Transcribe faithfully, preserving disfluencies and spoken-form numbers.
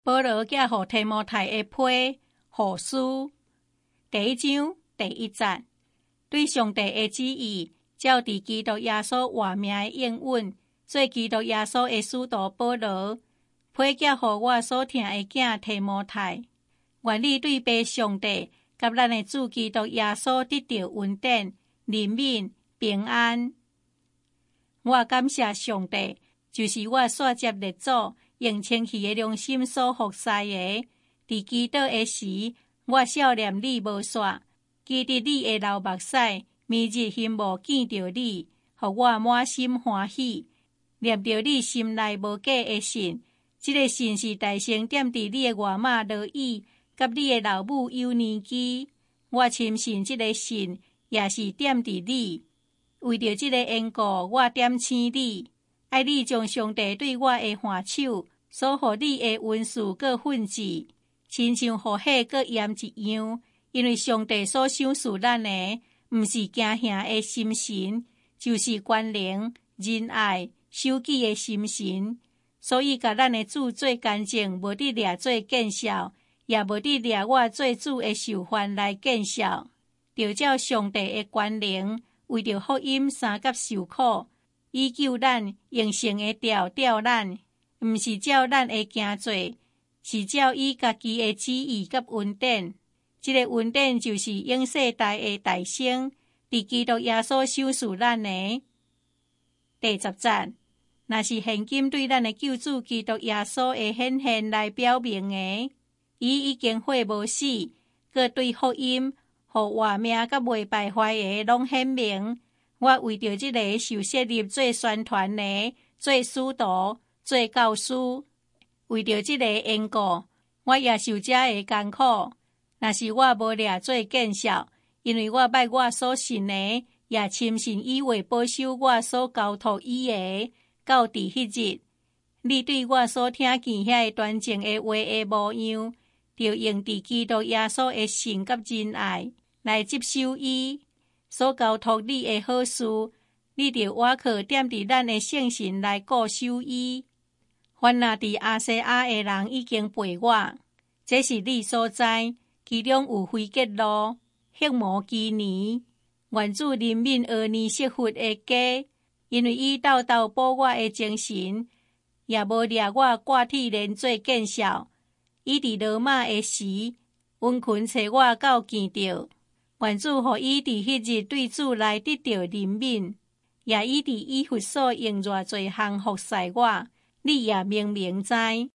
保羅寄予提摩太的批護書。第一章第一節，對上帝的旨意，照佇基督耶穌活命的應允，做基督耶穌的使徒保羅，批寄予我所疼的囝提摩太，願你對父上帝甲咱的主基督耶穌得到恩典、憐憫、平安。我感謝上帝，就是我所接列祖用清氣的良心所服侍的。佇基督的時，我少年你無煞，記得你的流目屎，明日幸無見着你，互我滿心歡喜。念着你心內無假的信，這個信是大成點佇你的外媽羅伊，甲你的老母幼年期。我深信這個信也是點佇你。為着這個緣故，我點醒你，愛你將上帝對我的還手，所予你的恩賜閣訓示，親像予火閣鹽一樣。因為上帝所賞賜咱的，毋是驚嚇的心神，就是權能、仁愛、守己的心神。所以甲咱的主做見證，無得掠做見笑，也無得掠我做主的受患來見笑。就照上帝的權能，為着福音三甲受苦，以救咱用繩的吊吊咱，毋是照咱的行罪，是照伊家己的旨意甲恩典。這個恩典就是永世代的大成，佇基督耶穌賞賜咱的。第十節，若是現今對咱的救主基督耶穌的顯現來表明的，伊已經活無死，閣對福音、互活命甲袂敗壞的攏顯明。我為着這個受設立做宣傳的、做使徒、做教師，為着這個緣故，我也受這個艱苦。若是我無掠做見笑，因為我捌我所信的，也深信伊會保守我所交託伊的，到佇迄日。你對我所聽見遐個端正的話的模樣，就用佇基督耶穌的信甲仁愛來接受伊所交託你的好事，你就倚靠踮佇咱的聖神來固守伊。凡那佇亞細亞的人已經背我，這是你所知。其中有非結路、黑魔基尼，願主憐憫俄尼色弗的家，因為伊鬥鬥保我的精神，也無掠我掛體連做見笑。伊佇羅馬的時，溫群找我到見着。願主予伊佇迄日對主來得到憐憫，也伊佇以弗所用偌濟項服侍我，你也明明知。